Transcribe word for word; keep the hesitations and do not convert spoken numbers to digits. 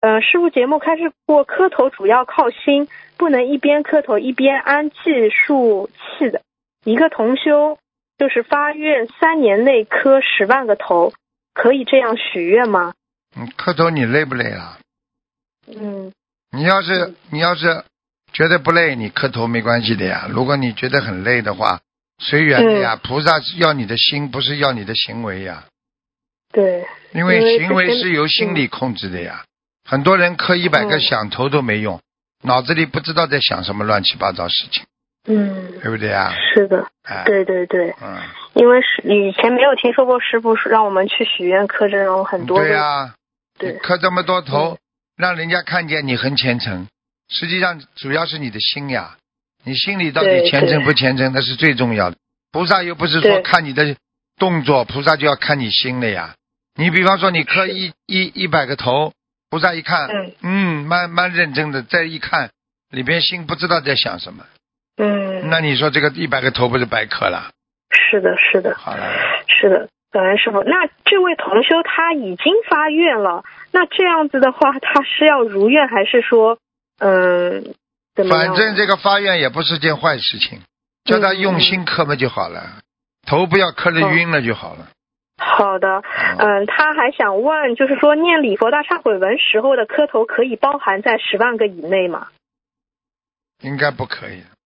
呃，师父节目开示过，磕头主要靠心，不能一边磕头一边安气数气的。一个同修就是发愿三年内磕十万个头，可以这样许愿吗？ 嗯，磕头你累不累啊？ 嗯， 你要是你要是觉得不累，你磕头没关系的呀。如果你觉得很累的话，随缘的呀。 嗯、 菩萨要你的心，不是要你的行为呀。 对， 因为行为是由心理控制的呀。嗯、很多人磕一百个响头都没用，嗯、脑子里不知道在想什么乱七八糟事情。 嗯， 对不对呀？ 是的， 哎、 对对对， 嗯， 因为是以前没有听说过师傅让我们去许愿磕这种很多的， 对呀， 对， 你磕这么多头， 嗯、 让人家看见你很虔诚，实际上主要是你的心呀，你心里到底虔诚不虔诚，那是最重要的。菩萨又不是说看你的动作，菩萨就要看你心的呀。你比方说你磕一一一百个头，菩萨一看， 嗯嗯，蛮蛮认真的，再一看里边心不知道在想什么。 嗯， 那你说这个一百个头不是白磕了？ 是的，是的， 好了， 是的，感恩师傅。那这位同修他已经发愿了，那这样子的话，他是要如愿还是说，嗯，怎么样？ 反正这个发愿也不是件坏事情，叫他用心磕嘛就好了，嗯、头不要磕得晕了就好了。 好的，嗯，他还想问，就是说念礼佛大忏悔文时候的磕头可以包含在十万个以内吗？ 应该不可以。